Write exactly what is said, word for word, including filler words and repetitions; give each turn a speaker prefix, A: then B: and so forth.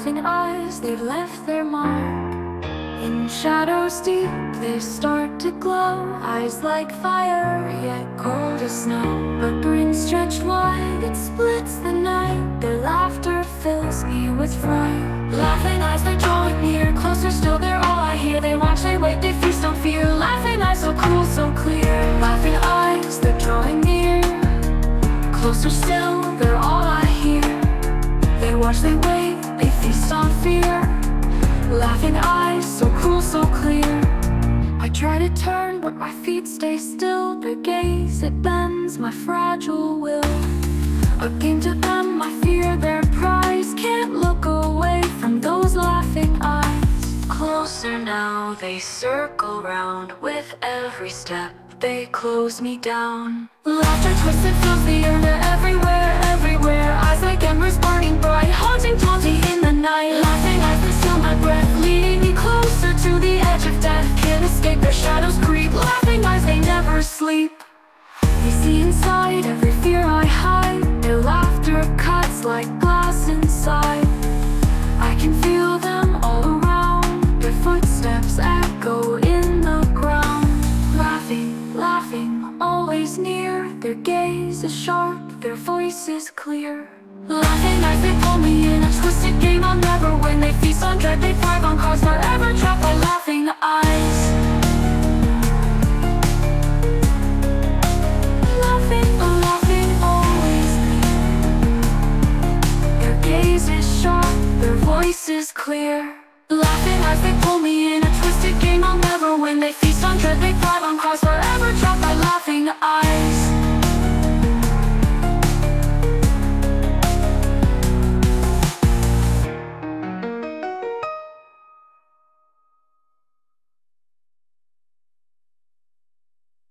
A: laughing eyes, they've left their mark. In shadows deep, they start to glow. Eyes like fire, yet cold as snow. But brains stretched wide, it splits the night. Their laughter fills me with fright. Laughing eyes, they're drawing near. Closer still, they're all I hear. They watch, they wait, they feast on fear. Laughing eyes, so cool, so clear. Laughing eyes, they're drawing near. Closer still, they're all I hear. They watch, they wait, they feast on fear. Laughing eyes, so cool, so clear. I try to turn, but my feet stay still. Their gaze, it bends my fragile will. A game to them, I fear their prize. Can't look away from those laughing eyes. Closer now, they circle round. With every step, they close me down. Laughter twists and fills the air, they're everywhere, everywhere. Eyes like embers burning bright, haunting, taunting in the night. Laughing eyes that steal my breath, leading me closer to the edge of death. Can't escape, their shadows creep. Laughing eyes, they never sleep. They see inside every fear I hide. Their laughter cuts like glass inside. I can feel them all around. Their footsteps echo in the ground. Laughing, laughing, always near. Their gaze is sharp, their voice is clear. Laughing eyes, they pull me in a twisted game I'll never win. They feast on dread, they thrive on cards, forever trapped by laughing eyes. Laughing, laughing, always near. Their gaze is sharp, their voice is clear. Laughing eyes, they pull me in a twisted game I'll never win. They feast on dread, they thrive on cards, forever trapped by laughing eyes.